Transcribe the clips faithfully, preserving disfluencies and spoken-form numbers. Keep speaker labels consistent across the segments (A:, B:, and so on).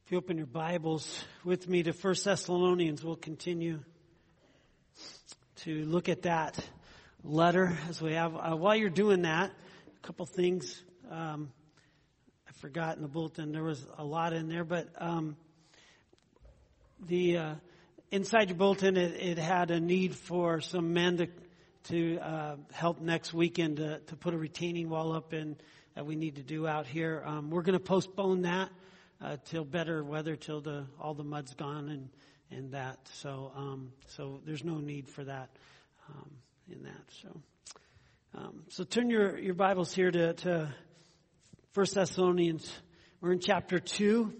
A: If you open your Bibles with me to First Thessalonians, we'll continue to look at that letter as we have. Uh, while you're doing that, a couple things um, I forgot in the bulletin. There was a lot in there, but um, the uh, inside your bulletin, it, it had a need for some men to to uh, help next weekend to, to put a retaining wall up in that we need to do out here. Um, we're going to postpone that. Uh, till better weather, till the all the mud's gone and and that. So um, so there's no need for that um, in that. So um, so turn your, your Bibles here to, to First Thessalonians. We're in chapter two,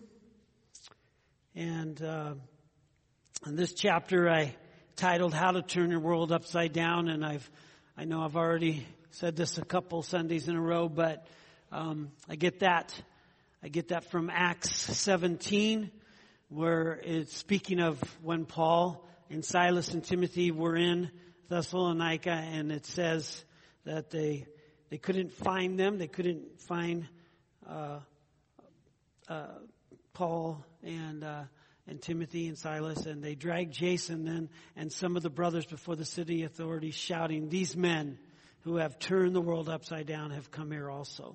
A: and uh, in this chapter I titled "How to Turn Your World Upside Down." And I've I know I've already said this a couple Sundays in a row, but um, I get that. I get that from Acts seventeen, where it's speaking of when Paul and Silas and Timothy were in Thessalonica, and it says that they they couldn't find them. They couldn't find uh, uh, Paul and uh, and Timothy and Silas, and they dragged Jason then and some of the brothers before the city authorities, shouting, "These men who have turned the world upside down have come here also."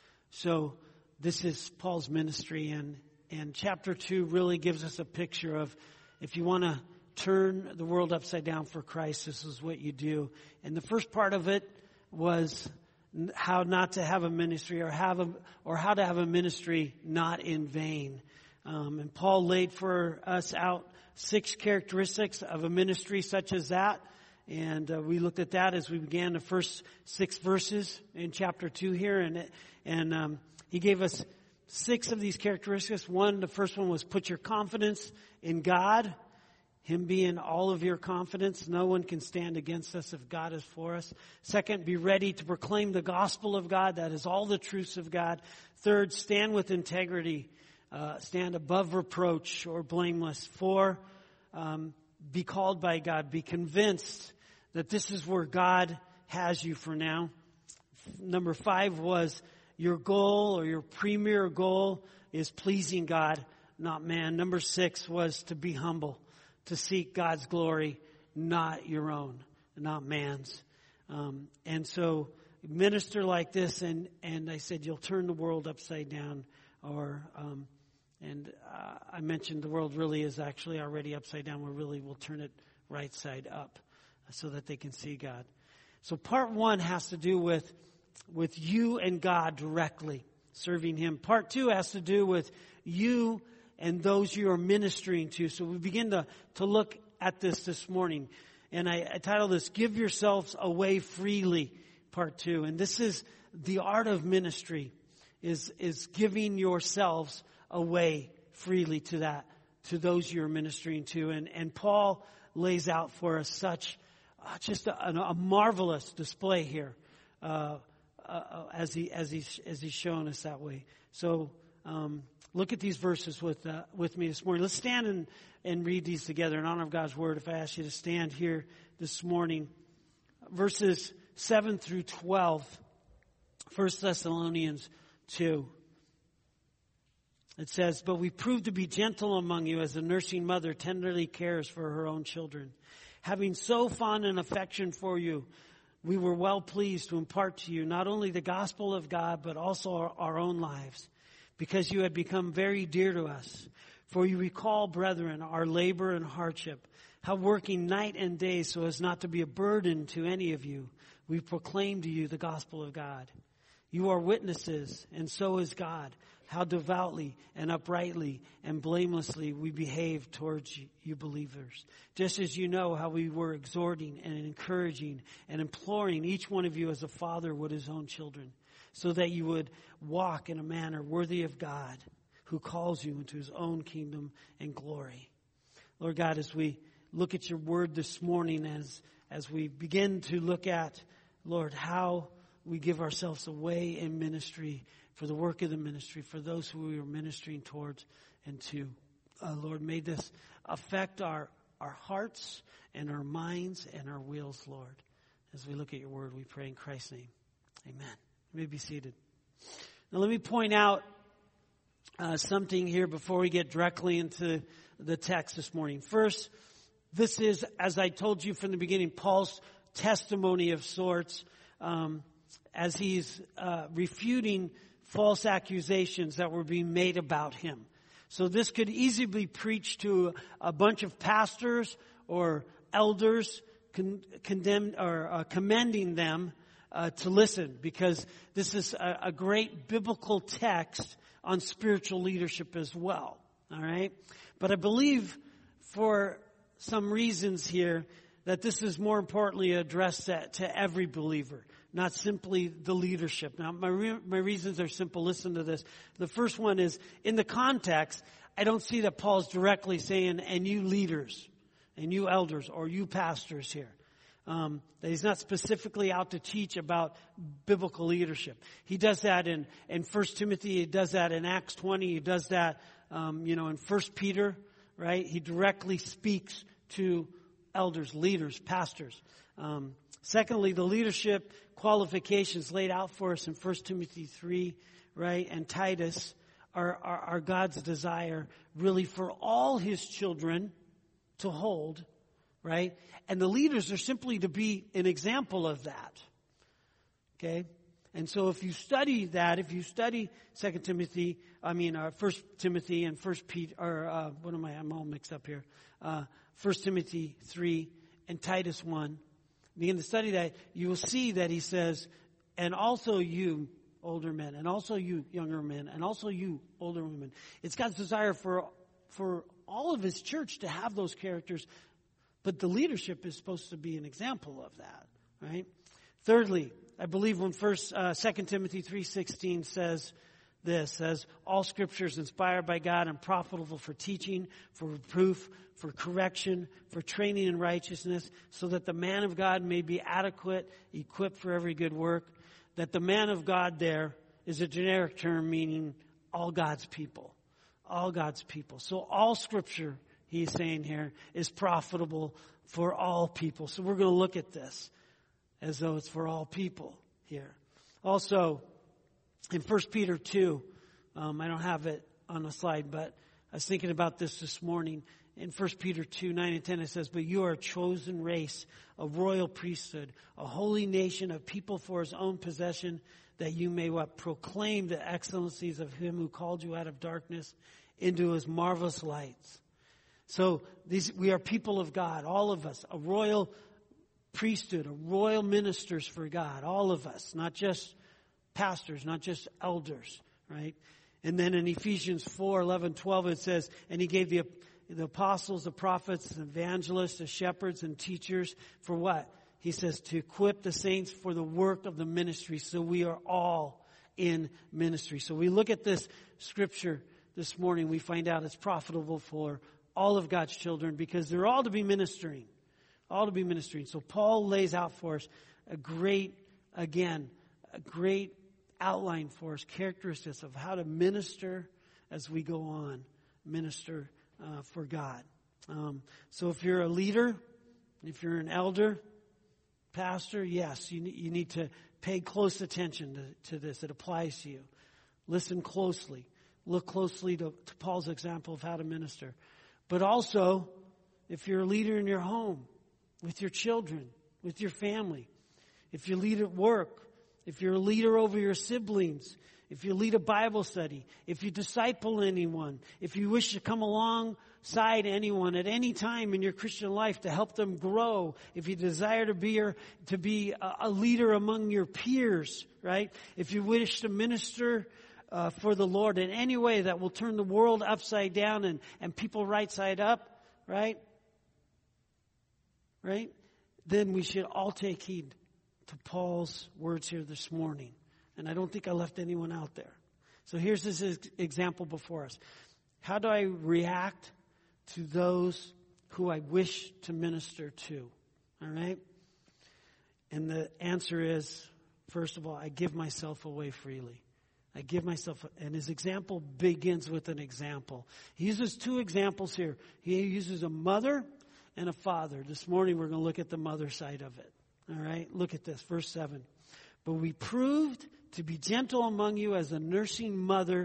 A: So this is Paul's ministry, and, and chapter two really gives us a picture of if you want to turn the world upside down for Christ, this is what you do. And the first part of it was how not to have a ministry or have a, or how to have a ministry not in vain. Um, and Paul laid for us out six characteristics of a ministry such as that. And uh, we looked at that as we began the first six verses in chapter two here, and it, and um, he gave us six of these characteristics. One, the first one was put your confidence in God, Him being all of your confidence. No one can stand against us if God is for us. Second, be ready to proclaim the gospel of God. That is all the truths of God. Third, stand with integrity. Uh, stand above reproach or blameless. Four, um, be called by God. Be convinced that this is where God has you for now. Number five was your goal or your premier goal is pleasing God, not man. Number six was to be humble, to seek God's glory, not your own, not man's. Um, and so minister like this, and, and I said, you'll turn the world upside down. Or, um, and uh, I mentioned the world really is actually already upside down. We really will turn it right side up so that they can see God. So part one has to do with with you and God directly, serving Him. Part two has to do with you and those you are ministering to. So we begin to, to look at this this morning. And I, I titled this, Give Yourselves Away Freely, part two. And this is the art of ministry, is, is giving yourselves away freely to that, to those you're ministering to. And, and Paul lays out for us such, uh, just a, a marvelous display here. Uh, Uh, as he as he as he's shown us that way. So um, look at these verses with uh, with me this morning. Let's stand and and read these together in honor of God's word. If I ask you to stand here this morning, verses seven through twelve, First Thessalonians two. It says, "But we prove to be gentle among you as a nursing mother tenderly cares for her own children, having so fond an affection for you. We were well pleased to impart to you not only the gospel of God, but also our, our own lives, because you had become very dear to us. For you recall, brethren, our labor and hardship, how working night and day so as not to be a burden to any of you, we proclaim to you the gospel of God. You are witnesses, and so is God, how devoutly and uprightly and blamelessly we behave towards you believers. Just as you know how we were exhorting and encouraging and imploring each one of you as a father would his own children, so that you would walk in a manner worthy of God, who calls you into His own kingdom and glory." Lord God, as we look at your word this morning, as, as we begin to look at, Lord, how we give ourselves away in ministry, for the work of the ministry, for those who we are ministering towards and to. Uh, Lord, may this affect our, our hearts and our minds and our wills, Lord. As we look at your word, we pray in Christ's name. Amen. You may be seated. Now let me point out uh, something here before we get directly into the text this morning. First, this is, as I told you from the beginning, Paul's testimony of sorts, um, as he's uh, refuting false accusations that were being made about him. So this could easily be preached to a bunch of pastors or elders, con- condemned or uh, commending them uh, to listen, because this is a, a great biblical text on spiritual leadership as well. All right, but I believe for some reasons here that this is more importantly addressed to, to every believer, not simply the leadership. Now, my re- my reasons are simple. Listen to this. The first one is, in the context, I don't see that Paul's directly saying, and you leaders, and you elders, or you pastors here. Um, that he's not specifically out to teach about biblical leadership. He does that in, in First Timothy. He does that in Acts twenty. He does that, um, you know, in First Peter, right? He directly speaks to elders, leaders, pastors. Um, secondly, the leadership qualifications laid out for us in First Timothy three, right, and Titus are, are, are God's desire really for all his children to hold, right? And the leaders are simply to be an example of that. Okay? And so if you study that, if you study Second Timothy, I mean, uh, First Timothy and First Peter, or uh, what am I? I'm all mixed up here. Uh, First Timothy three and Titus one. Begin to study that, you will see that he says, and also you, older men, and also you, younger men, and also you, older women. It's God's desire for for all of his church to have those characters, but the leadership is supposed to be an example of that, right? Thirdly, I believe when First, uh, Second Timothy three sixteen says this, says, all Scripture is inspired by God and profitable for teaching, for reproof, for correction, for training in righteousness, so that the man of God may be adequate, equipped for every good work. That the man of God there is a generic term meaning all God's people. All God's people. So all Scripture, he's saying here, is profitable for all people. So we're going to look at this as though it's for all people here. Also, in First Peter two, um, I don't have it on the slide, but I was thinking about this this morning. In First Peter two, nine and ten, it says, but you are a chosen race, a royal priesthood, a holy nation, a people for his own possession, that you may what? Proclaim the excellencies of him who called you out of darkness into his marvelous lights. So these, we are people of God, all of us, a royal priesthood, a royal ministers for God, all of us, not just pastors, not just elders, right? And then in Ephesians four, eleven, twelve, it says, and he gave the the apostles, the prophets, the evangelists, the shepherds, and teachers for what? He says to equip the saints for the work of the ministry. So we are all in ministry. So we look at this scripture this morning. We find out it's profitable for all of God's children because they're all to be ministering. All to be ministering. So Paul lays out for us a great, again, a great outline for us, characteristics of how to minister as we go on. Minister uh, for God. Um, so if you're a leader, if you're an elder, pastor, yes, you, you need to pay close attention to, to this. It applies to you. Listen closely. Look closely to, to Paul's example of how to minister. But also, if you're a leader in your home, with your children, with your family, if you lead at work, if you're a leader over your siblings, if you lead a Bible study, if you disciple anyone, if you wish to come alongside anyone at any time in your Christian life to help them grow, if you desire to be your, to be a, a leader among your peers, right? If you wish to minister uh, for the Lord in any way that will turn the world upside down and, and people right side up, right? Right? Then we should all take heed to Paul's words here this morning. And I don't think I left anyone out there. So here's this example before us. How do I react to those who I wish to minister to? All right? And the answer is, first of all, I give myself away freely. I give myself, and his example begins with an example. He uses two examples here. He uses a mother and a father. This morning we're going to look at the mother side of it. All right? Look at this, verse seven. But we proved to be gentle among you as a nursing mother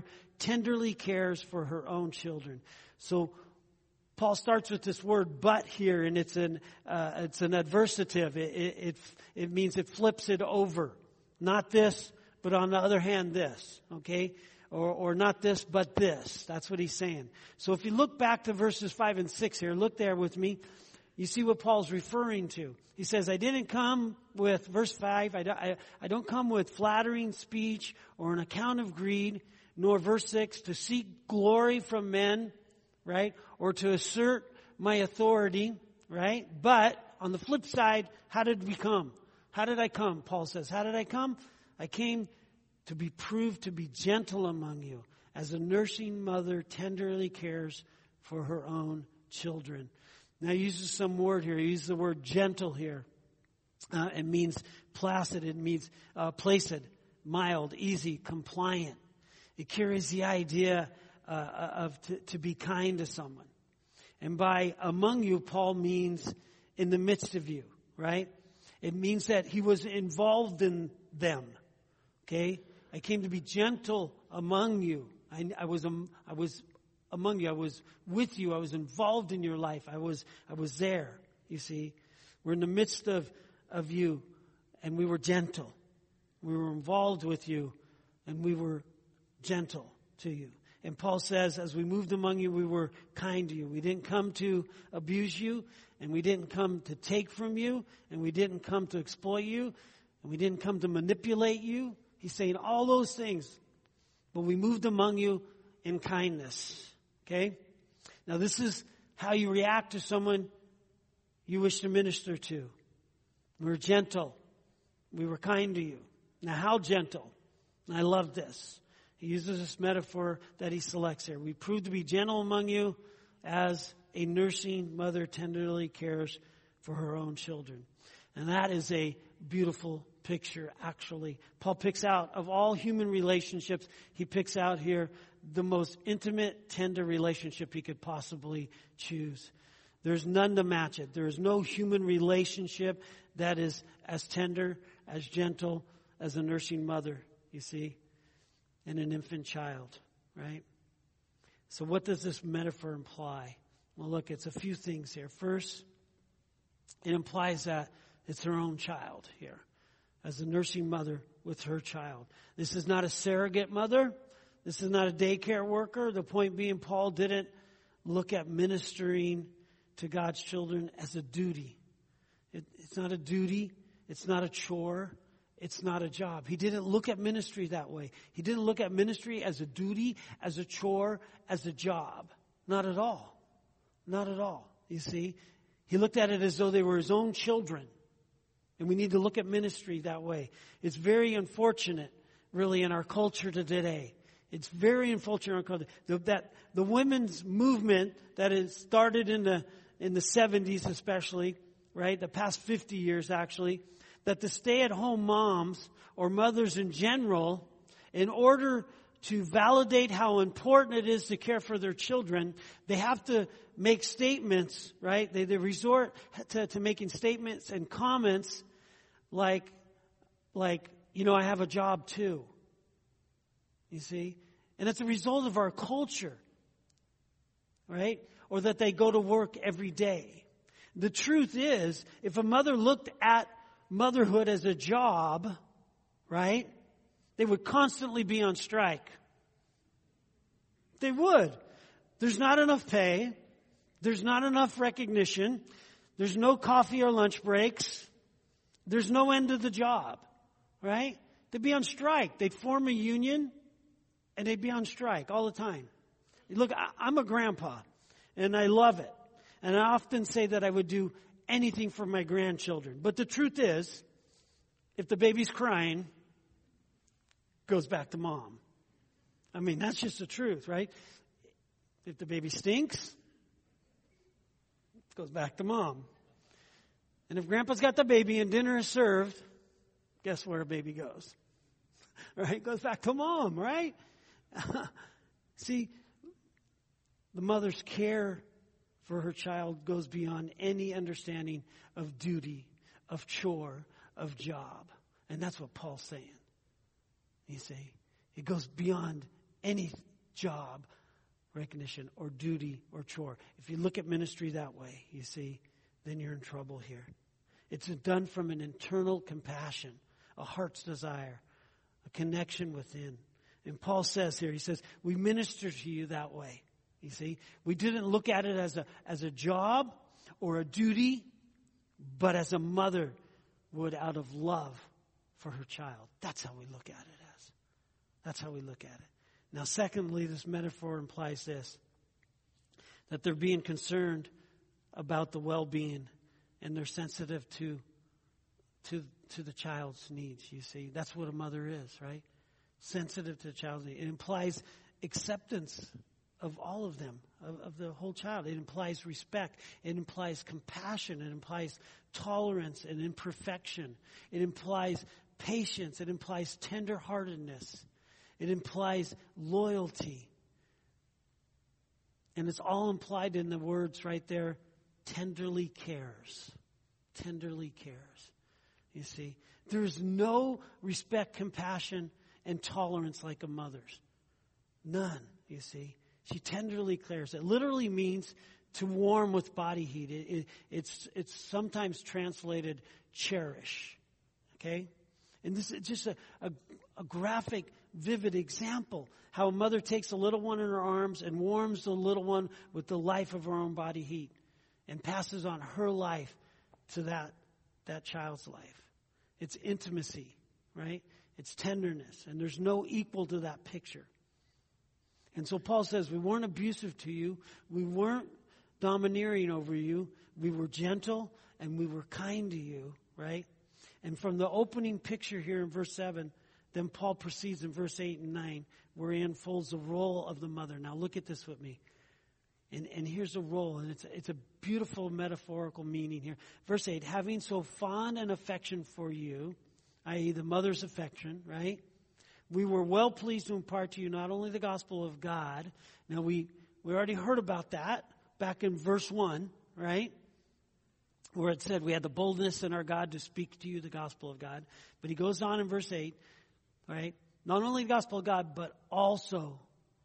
A: tenderly cares for her own children. So Paul starts with this word "but" here, and it's an uh, it's an adversative. It, it it it means it flips it over. Not this, but on the other hand, this. Okay, or or not this, but this. That's what he's saying. So if you look back to verses five and six here, look there with me. You see what Paul's referring to. He says, "I didn't come with," verse five, I, I, I don't come with flattering speech or an account of greed, nor verse six, to seek glory from men, right? Or to assert my authority, right? But on the flip side, how did we come? How did I come? Paul says, how did I come? I came to be proved to be gentle among you, as a nursing mother tenderly cares for her own children. Now he uses some word here. He uses the word gentle here. Uh, it means placid. It means uh, placid, mild, easy, compliant. It carries the idea uh, of to, to be kind to someone. And by among you, Paul means in the midst of you, right? It means that he was involved in them. Okay? I came to be gentle among you. I, I was um, I was among you. I was with you. I was involved in your life. I was I was there. You see, we're in the midst of of you, and we were gentle. We were involved with you, and we were gentle to you. And Paul says, as we moved among you, we were kind to you. We didn't come to abuse you, and we didn't come to take from you, and we didn't come to exploit you, and we didn't come to manipulate you. He's saying all those things, but we moved among you in kindness. Okay? Now this is how you react to someone you wish to minister to. We were gentle. We were kind to you. Now how gentle? And I love this. He uses this metaphor that he selects here. We proved to be gentle among you as a nursing mother tenderly cares for her own children. And that is a beautiful picture, actually. Paul picks out, of all human relationships, he picks out here the most intimate, tender relationship he could possibly choose. There's none to match it. There is no human relationship that is as tender, as gentle as a nursing mother, you see, and an infant child, right? So what does this metaphor imply? Well, look, it's a few things here. First, it implies that it's her own child here, as a nursing mother with her child. This is not a surrogate mother. This is not a daycare worker. The point being, Paul didn't look at ministering to God's children as a duty. It, it's not a duty. It's not a chore. It's not a job. He didn't look at ministry that way. He didn't look at ministry as a duty, as a chore, as a job. Not at all. Not at all. You see, he looked at it as though they were his own children. And we need to look at ministry that way. It's very unfortunate, really, in our culture today. It's very unfortunate in our culture that the women's movement that has started in the in the seventies, especially, right, the past fifty years actually, that the stay-at-home moms or mothers in general, in order to validate how important it is to care for their children, they have to make statements, right? They, they resort to, to making statements and comments like, like, you know, I have a job too. You see? And it's a result of our culture, right? Or that they go to work every day. The truth is, if a mother looked at motherhood as a job, right, they would constantly be on strike. They would. There's not enough pay. There's not enough recognition. There's no coffee or lunch breaks. There's no end to the job, right? They'd be on strike. They'd form a union and they'd be on strike all the time. Look, I'm a grandpa and I love it. And I often say that I would do anything for my grandchildren. But the truth is, if the baby's crying, it goes back to mom. I mean, that's just the truth, right? If the baby stinks, it goes back to mom. And if grandpa's got the baby and dinner is served, guess where a baby goes? Right? It goes back to mom, right? See, the mother's care for her child goes beyond any understanding of duty, of chore, of job. And that's what Paul's saying. You see, it goes beyond any job recognition or duty or chore. If you look at ministry that way, you see, then you're in trouble here. It's done from an internal compassion, a heart's desire, a connection within. And Paul says here, he says, we minister to you that way. You see, we didn't look at it as a as a job or a duty, but as a mother would out of love for her child. That's how we look at it as. That's how we look at it. Now, secondly, this metaphor implies this, that they're being concerned about the well-being and they're sensitive to, to, to the child's needs, you see. That's what a mother is, right? Sensitive to the child's needs. It implies acceptance of all of them, of, of the whole child. It implies respect. It implies compassion. It implies tolerance and imperfection. It implies patience. It implies tenderheartedness. It implies loyalty. And it's all implied in the words right there, tenderly cares. Tenderly cares. You see, there's no respect, compassion, and tolerance like a mother's. None, you see. She tenderly cares. It literally means to warm with body heat. It, it, it's, it's sometimes translated cherish. Okay? And this is just a, a, a graphic, vivid example. How a mother takes a little one in her arms and warms the little one with the life of her own body heat. And passes on her life to that, that child's life. It's intimacy, right? It's tenderness. And there's no equal to that picture. And so Paul says, we weren't abusive to you. We weren't domineering over you. We were gentle and we were kind to you, right? And from the opening picture here in verse seven, then Paul proceeds in verse eight and nine, where he unfolds the role of the mother. Now look at this with me. And, and here's a role, and it's, it's a beautiful metaphorical meaning here. Verse eight, having so fond an affection for you, that is the mother's affection, right? We were well pleased to impart to you not only the gospel of God. Now, we, we already heard about that back in verse one, right? Where it said we had the boldness in our God to speak to you the gospel of God. But he goes on in verse eight, right? Not only the gospel of God, but also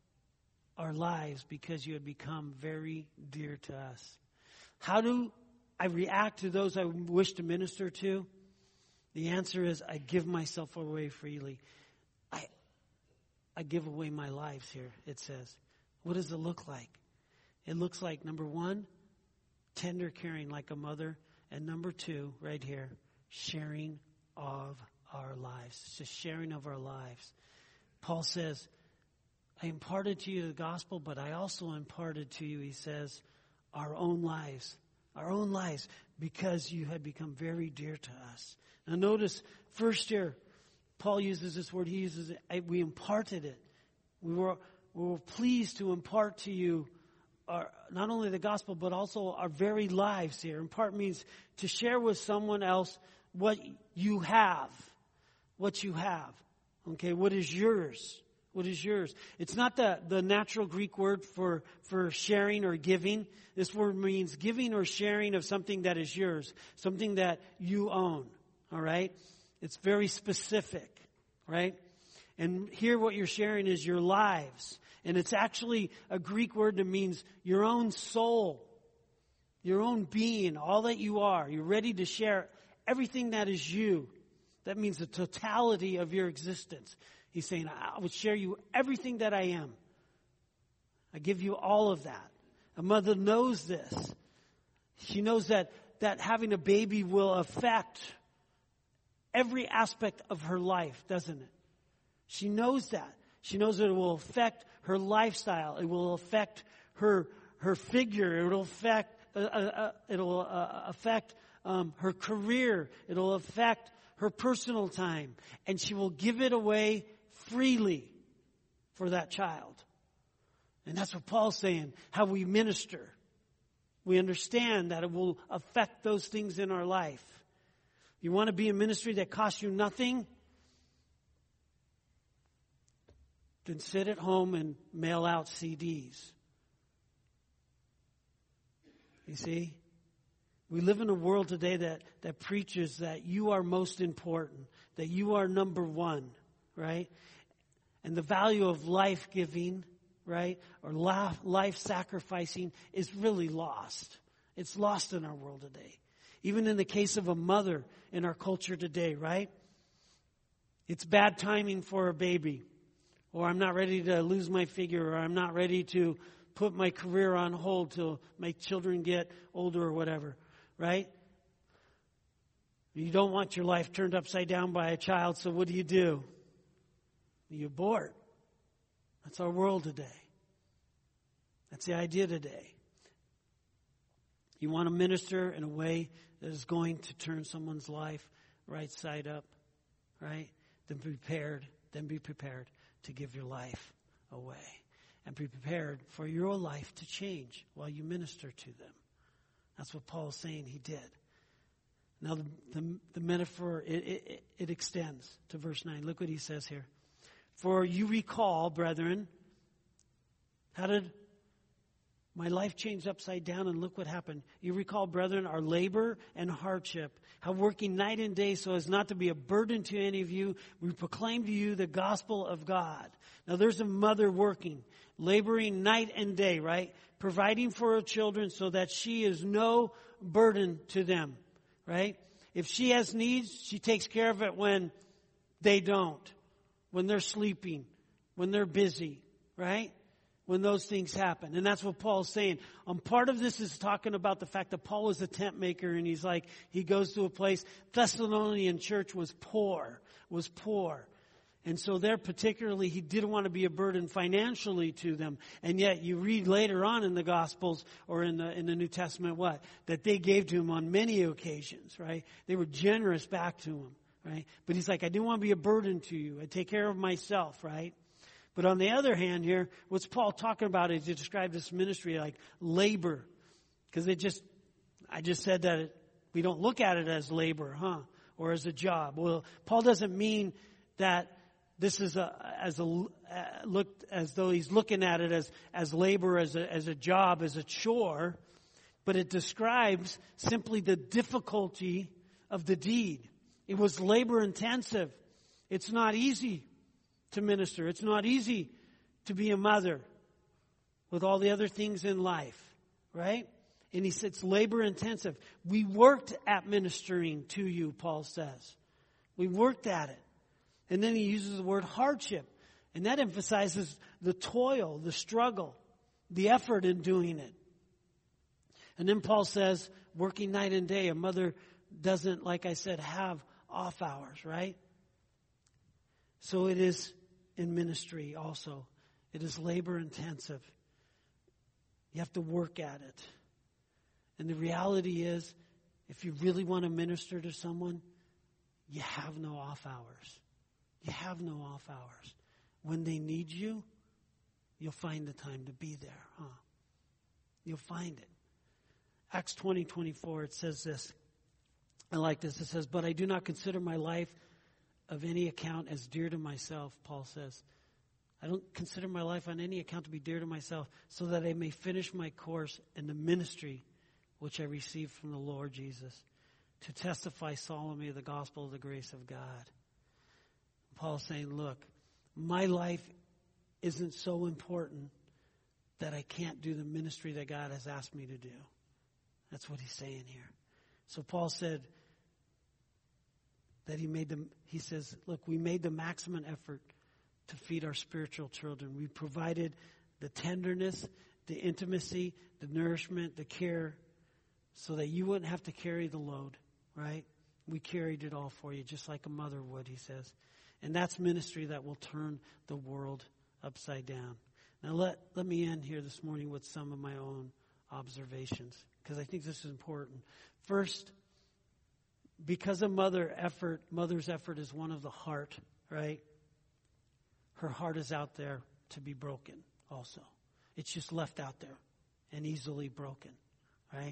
A: our lives, because you had become very dear to us. How do I react to those I wish to minister to? The answer is I give myself away freely. I I give away my lives here, it says. What does it look like? It looks like, number one, tender caring like a mother. And number two, right here, sharing of our lives. It's just sharing of our lives. Paul says, I imparted to you the gospel, but I also imparted to you, he says, our own lives. Our own lives, because you had become very dear to us. Now notice, first here, Paul uses this word, he uses it, we imparted it. We were, we were pleased to impart to you our, not only the gospel, but also our very lives here. Impart means to share with someone else what you have. What you have. Okay, what is yours? What is yours? It's not the, the natural Greek word for, for sharing or giving. This word means giving or sharing of something that is yours. Something that you own. All right? It's very specific. Right? And here what you're sharing is your lives. And it's actually a Greek word that means your own soul. Your own being. All that you are. You're ready to share everything that is you. That means the totality of your existence. He's saying, I will share you everything that I am. I give you all of that. A mother knows this. She knows that, that having a baby will affect every aspect of her life, doesn't it? She knows that. She knows that it will affect her lifestyle. It will affect her her figure. It will affect uh, uh, it will uh, affect um, her career. It will affect her personal time, and she will give it away freely for that child. And that's what Paul's saying, how we minister. We understand that it will affect those things in our life. You want to be a ministry that costs you nothing? Then sit at home and mail out C Ds. You see? We live in a world today that, that preaches that you are most important, that you are number one, right? And the value of life giving, right, or life sacrificing is really lost. It's lost in our world today. Even in the case of a mother in our culture today, right? It's bad timing for a baby. Or I'm not ready to lose my figure, or I'm not ready to put my career on hold till my children get older or whatever, right? You don't want your life turned upside down by a child, so what do you do? You abort. That's our world today. That's the idea today. You want to minister in a way that is going to turn someone's life right side up, right? Then be prepared, then be prepared to give your life away. And be prepared for your life to change while you minister to them. That's what Paul is saying he did. Now the, the, the metaphor, it, it, it extends to verse nine. Look what he says here. For you recall, brethren, how did my life change upside down, and look what happened. You recall, brethren, our labor and hardship, how working night and day so as not to be a burden to any of you, we proclaim to you the gospel of God. Now there's a mother working, laboring night and day, right? Providing for her children so that she is no burden to them, right? If she has needs, she takes care of it when they don't, when they're sleeping, when they're busy, right? When those things happen. And that's what Paul's saying. Um, part of this is talking about the fact that Paul was a tent maker, and he's like, he goes to a place, Thessalonian church was poor, was poor. And so there particularly, he didn't want to be a burden financially to them. And yet you read later on in the Gospels or in the, in the New Testament what? That they gave to him on many occasions, right? They were generous back to him, right? But he's like, I didn't want to be a burden to you. I take care of myself, right? But on the other hand here, what's Paul talking about is to describe this ministry like labor. Because it just, I just said that it, we don't look at it as labor, huh? Or as a job. Well, Paul doesn't mean that this is a, as a, uh, looked as though he's looking at it as, as labor, as a, as a job, as a chore. But it describes simply the difficulty of the deed. It was labor intensive. It's not easy to minister. It's not easy to be a mother with all the other things in life, right? And he said it's labor intensive. We worked at ministering to you, Paul says. We worked at it. And then he uses the word hardship. And that emphasizes the toil, the struggle, the effort in doing it. And then Paul says, working night and day, a mother doesn't, like I said, have off hours, right? So it is in ministry also. It is labor intensive. You have to work at it. And the reality is, if you really want to minister to someone, you have no off hours. You have no off hours. When they need you, you'll find the time to be there, huh? You'll find it. Acts twenty twenty-four, it says this. I like this. It says, but I do not consider my life of any account as dear to myself, Paul says. I don't consider my life on any account to be dear to myself, so that I may finish my course in the ministry which I received from the Lord Jesus, to testify solemnly of the gospel of the grace of God. Paul's saying, look, my life isn't so important that I can't do the ministry that God has asked me to do. That's what he's saying here. So Paul said that he made the, he says, look, we made the maximum effort to feed our spiritual children. We provided the tenderness, the intimacy, the nourishment, the care, so that you wouldn't have to carry the load, right? We carried it all for you, just like a mother would, he says. And that's ministry that will turn the world upside down. Now let, let me end here this morning with some of my own observations, because I think this is important. First, because a mother effort, mother's effort is one of the heart, right? Her heart is out there to be broken also. It's just left out there and easily broken, right?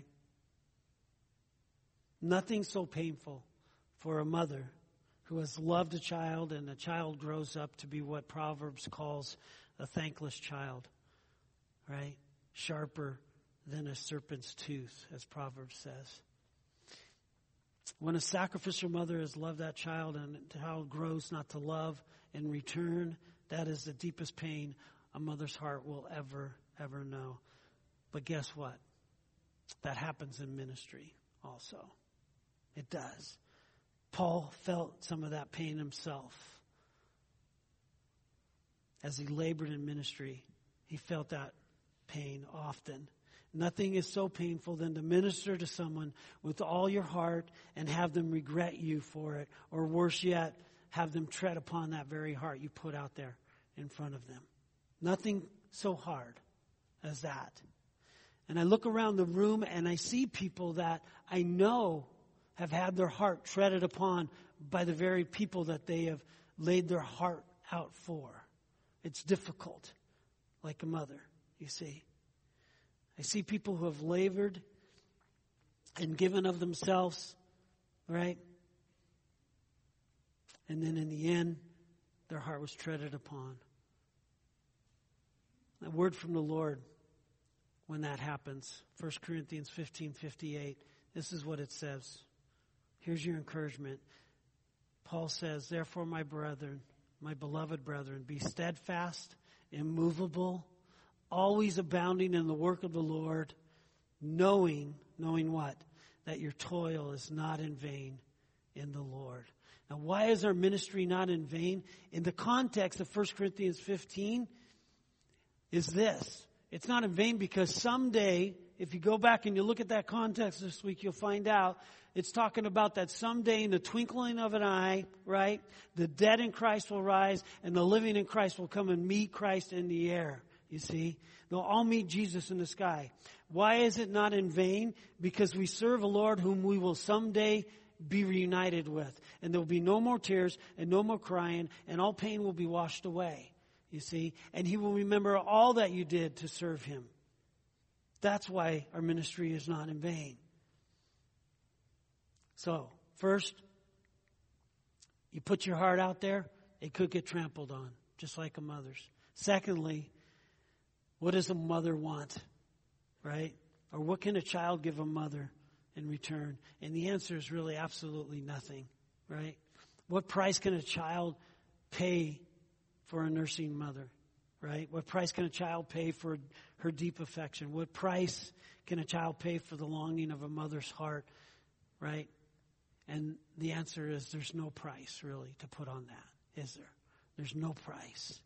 A: Nothing so painful for a mother who has loved a child, and the child grows up to be what Proverbs calls a thankless child, right? Sharper than a serpent's tooth, as Proverbs says. When a sacrificial mother has loved that child and the child grows not to love in return, that is the deepest pain a mother's heart will ever, ever know. But guess what? That happens in ministry also. It does. Paul felt some of that pain himself. As he labored in ministry, he felt that pain often. Nothing is so painful than to minister to someone with all your heart and have them regret you for it. Or worse yet, have them tread upon that very heart you put out there in front of them. Nothing so hard as that. And I look around the room and I see people that I know have had their heart treaded upon by the very people that they have laid their heart out for. It's difficult, like a mother, you see. I see people who have labored and given of themselves, right? And then in the end, their heart was treaded upon. A word from the Lord when that happens. First Corinthians fifteen fifty-eight. This is what it says. Here's your encouragement. Paul says, therefore, my brethren, my beloved brethren, be steadfast, immovable, always abounding in the work of the Lord, knowing, knowing what? That your toil is not in vain in the Lord. Now, why is our ministry not in vain? In the context of First Corinthians fifteen, is this. It's not in vain because someday, if you go back and you look at that context this week, you'll find out it's talking about that someday in the twinkling of an eye, right? The dead in Christ will rise and the living in Christ will come and meet Christ in the air. You see, they'll all meet Jesus in the sky. Why is it not in vain? Because we serve a Lord whom we will someday be reunited with. And there will be no more tears and no more crying and all pain will be washed away. You see, and he will remember all that you did to serve him. That's why our ministry is not in vain. So, first, you put your heart out there, it could get trampled on, just like a mother's. Secondly, what does a mother want, right? Or what can a child give a mother in return? And the answer is really absolutely nothing, right? What price can a child pay for a nursing mother, right? What price can a child pay for her deep affection? What price can a child pay for the longing of a mother's heart, right? And the answer is there's no price really to put on that, is there? There's no price.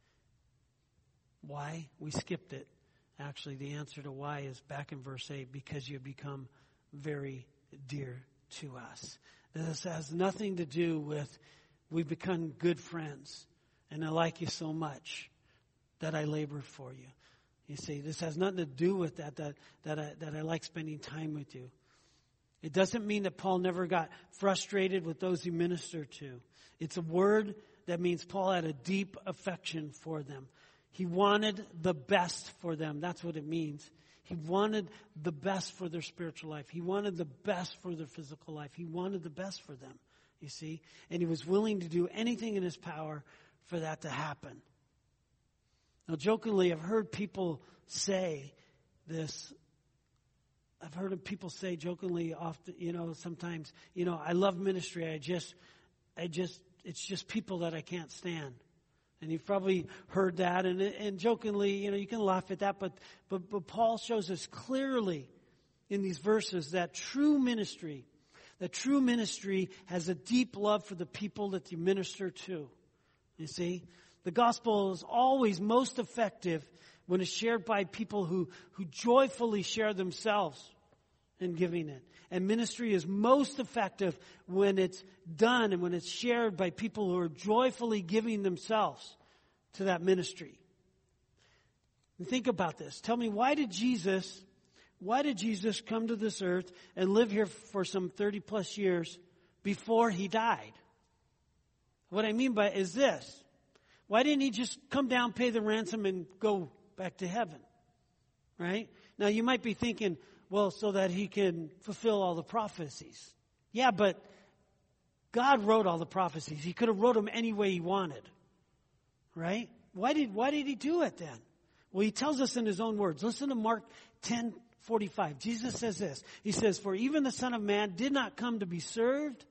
A: Why? We skipped it. Actually, the answer to why is back in verse eight, because you become very dear to us. This has nothing to do with we've become good friends and I like you so much that I labored for you. You see, this has nothing to do with that, that, that, I, that I like spending time with you. It doesn't mean that Paul never got frustrated with those he ministered to. It's a word that means Paul had a deep affection for them. He wanted the best for them. That's what it means. He wanted the best for their spiritual life. He wanted the best for their physical life. He wanted the best for them, you see. And he was willing to do anything in his power for that to happen. Now, jokingly, I've heard people say this. I've heard people say jokingly often, you know, sometimes, you know, I love ministry. I just, I just, it's just people that I can't stand. And you've probably heard that, and and jokingly, you know, you can laugh at that, but but but Paul shows us clearly in these verses that true ministry, that true ministry has a deep love for the people that you minister to. You see, the gospel is always most effective when it's shared by people who who joyfully share themselves in giving it. And ministry is most effective when it's done and when it's shared by people who are joyfully giving themselves to that ministry. And think about this. Tell me, why did Jesus, why did Jesus come to this earth and live here for some thirty plus years before he died? What I mean by it is this. Why didn't he just come down, pay the ransom, and go back to heaven? Right? Now you might be thinking, well, so that he can fulfill all the prophecies. Yeah, but God wrote all the prophecies. He could have wrote them any way he wanted. Right? Why did why did he do it then? Well, he tells us in his own words. Listen to Mark ten forty-five. Jesus says this. He says, for even the Son of Man did not come to be served,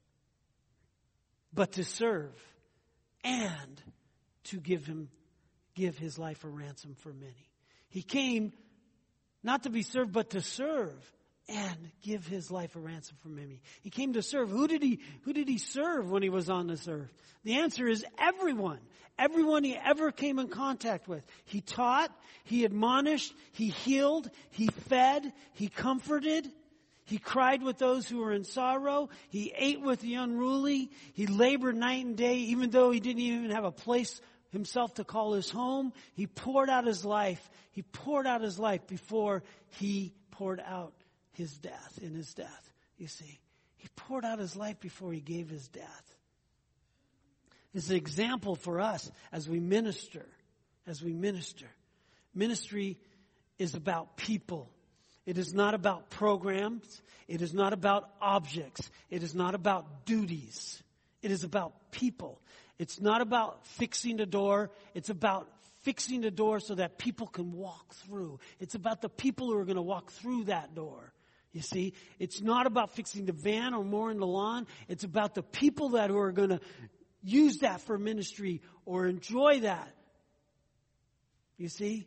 A: but to serve and to give him give his life a ransom for many. He came not to be served, but to serve and give his life a ransom for many. He came to serve. Who did he, who did he serve when he was on this earth? The answer is everyone. Everyone he ever came in contact with. He taught, he admonished, he healed, he fed, he comforted. He cried with those who were in sorrow. He ate with the unruly. He labored night and day, even though he didn't even have a place himself to call his home. He poured out his life. He poured out his life before he poured out his death, in his death, you see. He poured out his life before he gave his death. It's an example for us as we minister, as we minister. Ministry is about people. It is not about programs. It is not about objects. It is not about duties. It is about people. It's not about fixing the door. It's about fixing the door so that people can walk through. It's about the people who are going to walk through that door. You see, it's not about fixing the van or mowing the lawn. It's about the people that who are going to use that for ministry or enjoy that. You see?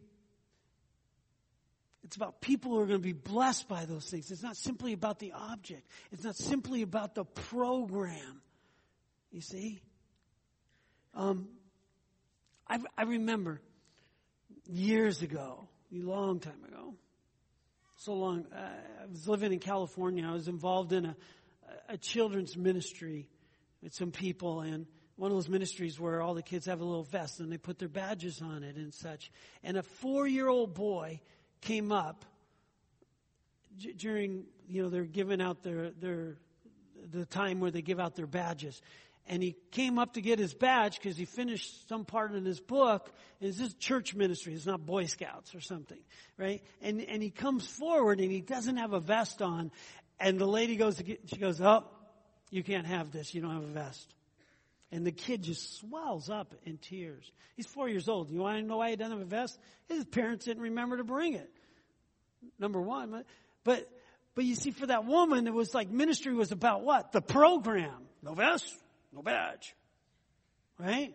A: It's about people who are going to be blessed by those things. It's not simply about the object. It's not simply about the program. You see? Um, I, I remember years ago, a long time ago, so long, uh, I was living in California. I was involved in a, a children's ministry with some people, and one of those ministries where all the kids have a little vest and they put their badges on it and such. And a four-year-old boy came up d- during, you know, they're giving out their, their, the time where they give out their badges. And he came up to get his badge because he finished some part in his book. It's this church ministry. It's not Boy Scouts or something, right? And and he comes forward and he doesn't have a vest on. And the lady goes to get, she goes, "Oh, you can't have this. You don't have a vest." And the kid just swells up in tears. He's four years old. You want to know why he doesn't have a vest? His parents didn't remember to bring it. Number one. But, but you see, for that woman, it was like ministry was about what? The program. No vest, no badge. Right?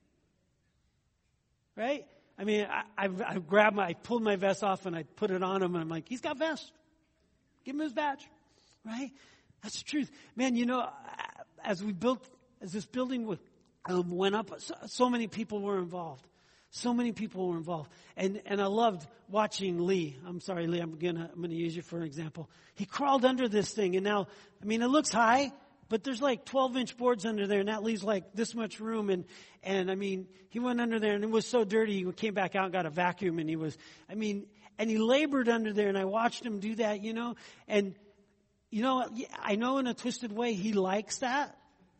A: Right? I mean, I, I, I grabbed my, I pulled my vest off and I put it on him and I'm like, he's got vest. Give him his badge. Right? That's the truth. Man, you know, as we built, as this building um, went up, so, so many people were involved. So many people were involved. And and I loved watching Lee. I'm sorry, Lee, I'm gonna I'm gonna use you for an example. He crawled under this thing, and now, I mean, it looks high, but there's like twelve inch boards under there, and that leaves like this much room. And and I mean, he went under there, and it was so dirty. He came back out and got a vacuum, and he was, I mean, and he labored under there, and I watched him do that, you know. And you know, I know in a twisted way he likes that.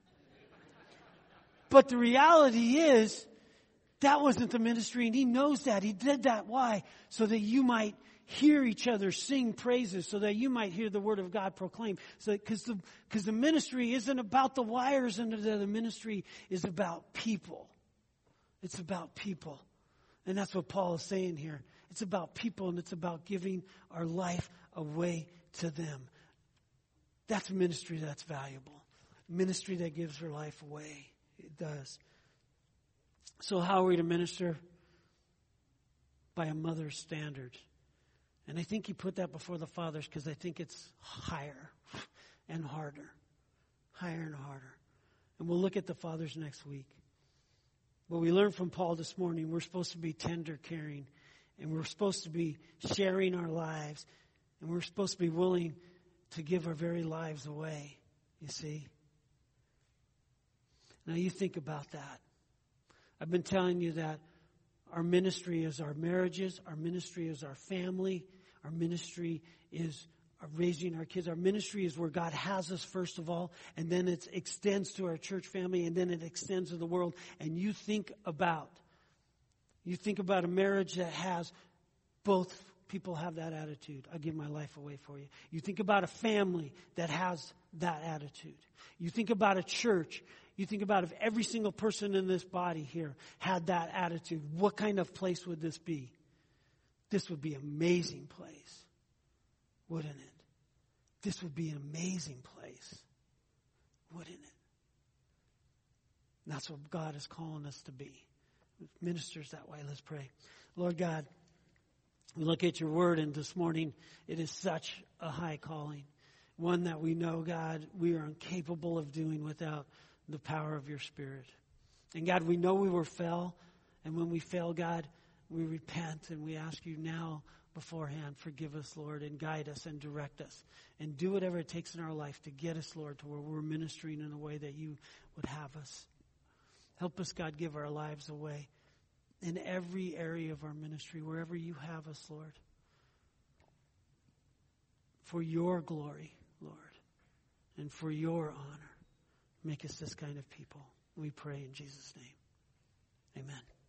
A: But the reality is, that wasn't the ministry, and he knows that. He did that. Why? So that you might hear each other sing praises, so that you might hear the word of God proclaimed. So, because the, because the ministry isn't about the wires under there. The ministry is about people. It's about people. And that's what Paul is saying here. It's about people, and it's about giving our life away to them. That's ministry that's valuable. Ministry that gives her life away. It does. So how are we to minister? By a mother's standard. And I think he put that before the fathers because I think it's higher and harder. Higher and harder. And we'll look at the fathers next week. What we learned from Paul this morning, we're supposed to be tender, caring. And we're supposed to be sharing our lives. And we're supposed to be willing to give our very lives away. You see? Now you think about that. I've been telling you that our ministry is our marriages, our ministry is our family, our ministry is our raising our kids. Our ministry is where God has us first of all, and then it extends to our church family, and then it extends to the world. And you think about, you think about a marriage that has both people have that attitude. I give my life away for you. You think about a family that has that attitude. You think about a church. You think about if every single person in this body here had that attitude, what kind of place would this be? This would be an amazing place, wouldn't it? This would be an amazing place, wouldn't it? And that's what God is calling us to be. ministers that way. Let's pray. Lord God, we look at your word, and this morning it is such a high calling. One that we know, God, we are incapable of doing without the power of your Spirit. And God, we know we were fell, and when we fail, God, we repent and we ask you now beforehand, forgive us, Lord, and guide us and direct us. And do whatever it takes in our life to get us, Lord, to where we're ministering in a way that you would have us. Help us, God, give our lives away in every area of our ministry, wherever you have us, Lord. For your glory, Lord, and for your honor. Make us this kind of people. We pray in Jesus' name. Amen.